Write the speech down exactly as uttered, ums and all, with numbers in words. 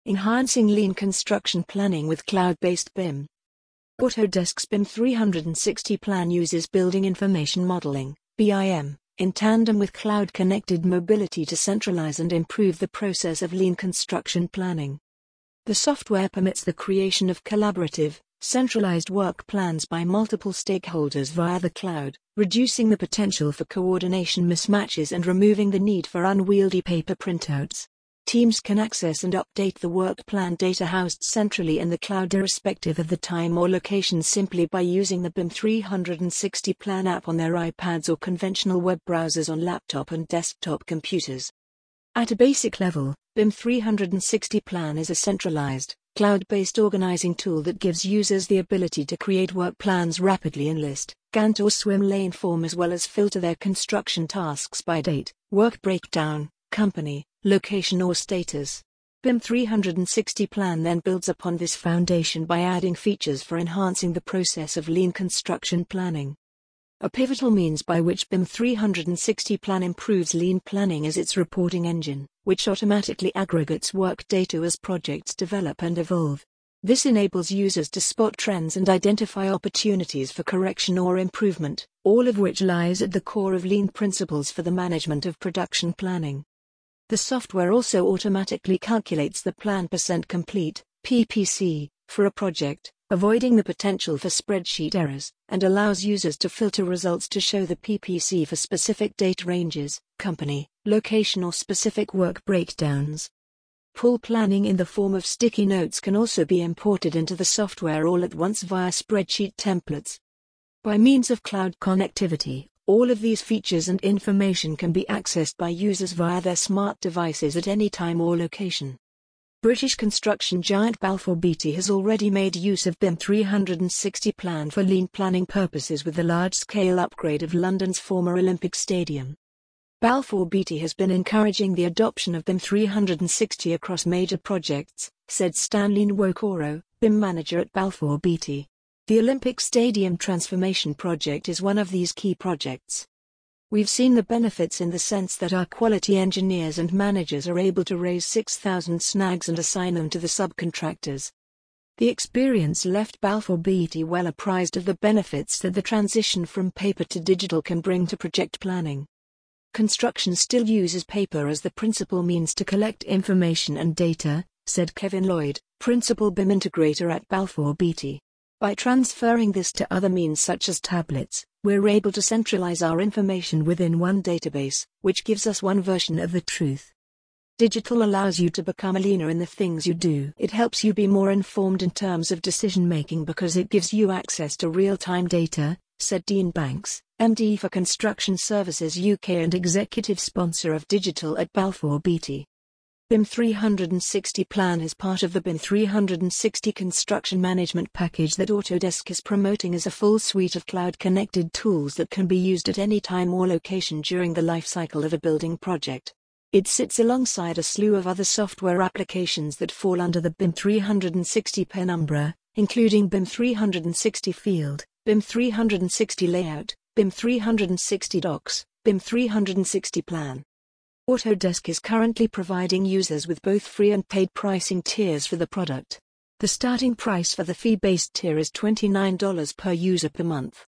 Enhancing lean construction planning with cloud-based B I M. Autodesk's B I M three sixty plan uses Building Information Modeling, B I M, in tandem with cloud-connected mobility to centralize and improve the process of lean construction planning. The software permits the creation of collaborative, centralized work plans by multiple stakeholders via the cloud, reducing the potential for coordination mismatches and removing the need for unwieldy paper printouts. Teams can access and update the work plan data housed centrally in the cloud irrespective of the time or location simply by using the B I M three sixty plan app on their iPads or conventional web browsers on laptop and desktop computers. At a basic level, B I M three sixty plan is a centralized, cloud-based organizing tool that gives users the ability to create work plans rapidly in list, Gantt or swim lane form as well as filter their construction tasks by date, work breakdown, company, location or status. B I M three sixty plan then builds upon this foundation by adding features for enhancing the process of lean construction planning. A pivotal means by which B I M three sixty plan improves lean planning is its reporting engine, which automatically aggregates work data as projects develop and evolve. This enables users to spot trends and identify opportunities for correction or improvement, all of which lies at the core of lean principles for the management of production planning. The software also automatically calculates the plan percent complete, P P C, for a project, avoiding the potential for spreadsheet errors, and allows users to filter results to show the P P C for specific date ranges, company, location or specific work breakdowns. Pull planning in the form of sticky notes can also be imported into the software all at once via spreadsheet templates. By means of cloud connectivity, all of these features and information can be accessed by users via their smart devices at any time or location. British construction giant Balfour Beatty has already made use of B I M three sixty plan for lean planning purposes with the large-scale upgrade of London's former Olympic Stadium. Balfour Beatty has been encouraging the adoption of B I M three sixty across major projects, said Stanley Nwokoro, B I M manager at Balfour Beatty. The Olympic Stadium transformation project is one of these key projects. We've seen the benefits in the sense that our quality engineers and managers are able to raise six thousand snags and assign them to the subcontractors. The experience left Balfour Beatty well apprised of the benefits that the transition from paper to digital can bring to project planning. Construction still uses paper as the principal means to collect information and data, said Kevin Lloyd, principal B I M integrator at Balfour Beatty. By transferring this to other means such as tablets, we're able to centralize our information within one database, which gives us one version of the truth. Digital allows you to become leaner in the things you do. It helps you be more informed in terms of decision making because it gives you access to real-time data, said Dean Banks, M D for Construction Services U K and executive sponsor of Digital at Balfour Beatty. B I M three sixty plan is part of the B I M three sixty construction management package that Autodesk is promoting as a full suite of cloud-connected tools that can be used at any time or location during the life cycle of a building project. It sits alongside a slew of other software applications that fall under the B I M three sixty penumbra, including B I M three sixty Field, B I M three sixty Layout, B I M three sixty Docs, B I M three sixty Plan. Autodesk is currently providing users with both free and paid pricing tiers for the product. The starting price for the fee-based tier is twenty-nine dollars per user per month.